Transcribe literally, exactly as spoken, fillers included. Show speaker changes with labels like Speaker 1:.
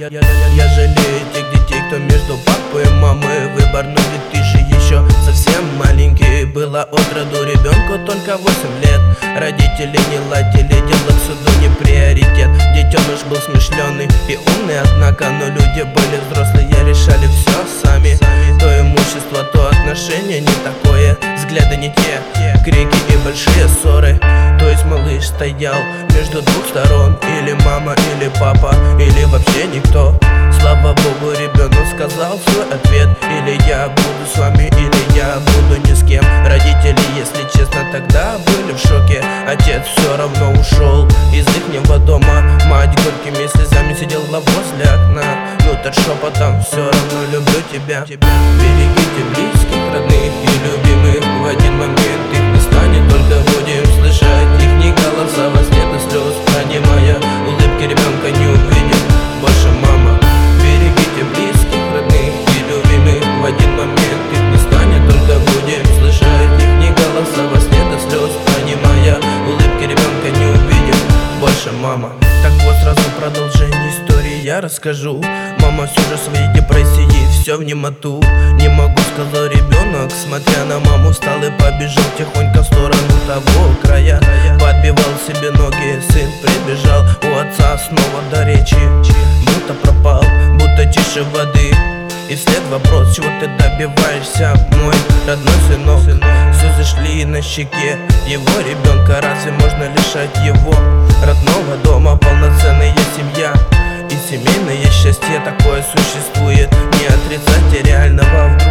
Speaker 1: я, я, я жалею тех детей, кто между папой и мамой. Выбор, но ведь ты же еще совсем маленький. Было от роду ребенку только восемь лет. Родители не ладили, дело к суду не приоритет. Детеныш был смышленый и умный, однако, но люди были взрослые, решали все сами. То имущество, то отношение не такое, взгляды не те, крики и большие ссоры. То есть малыш стоял между двух сторон, или мама, или папа, или вообще никто. Слава богу, ребенок сказал свой ответ: или я буду с вами, или я буду ни с кем. Родители, если честно, тогда были в шоке. Отец все равно ушел из ихнего дома. Мать горькими слезами сидела возле окна. Ну так шепотом: все равно люблю тебя. Берегите близких, родных и любимых. В один момент их не станет, только будем слышать ихние голоса во сне до слез, пронимая улыбки ребенка не увидим больше, мама. Берегите близких, родных и любимых. В один момент их не станет, только будем слышать ихние голоса во сне до слез, пронимая улыбки ребенка не увидим больше, мама. Так вот, сразу продолжение истории я расскажу. Мама все же своей депрессии, все в немоту. Не могу, сказал ребенок, смотря на маму, встал и побежал тихонько в сторону того края. Подбивал себе ноги, сын прибежал, у отца снова до речи будто пропал, будто тише воды. И вслед вопрос: чего ты добиваешься, мой родной сынок? Слезы шли на щеке его ребенка. Разве можно лишать его родного дома? Полноценная семья и семейное счастье, такое существует, не отрицать реального.